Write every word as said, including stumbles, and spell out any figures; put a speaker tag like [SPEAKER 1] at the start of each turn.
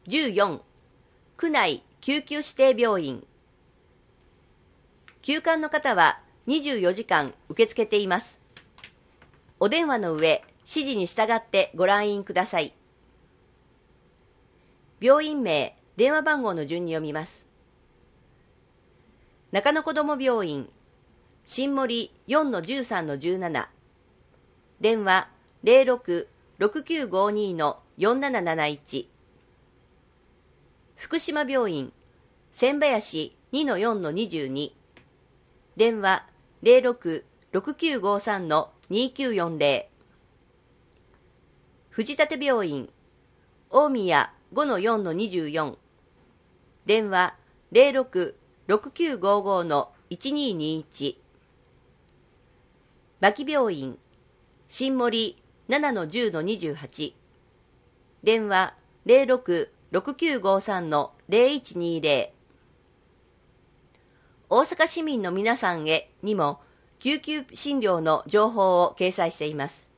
[SPEAKER 1] じゅうよん、区内救急指定病院。急患の方はにじゅうよじかん受け付けています。お電話の上、指示に従ってご来院ください。病院名、電話番号の順に読みます。中野こども病院、新森 よんのじゅうさんのじゅうなな、電話 ゼロろく ろくきゅうごに のよんなななないち。福島病院、千林 にのよんのにじゅうに、電話 ゼロろく ろくきゅうごさんのにきゅうよんゼロ。藤立病院、大宮 ごのよんのにじゅうよん、電話 ゼロろく ろくきゅうごご のいちににいち。牧病院、新森 ななのじゅうのにじゅうはち、電話 ゼロろく ろくきゅうごさんのゼロいちにゼロ。大阪市民の皆さんへにも救急診療の情報を掲載しています。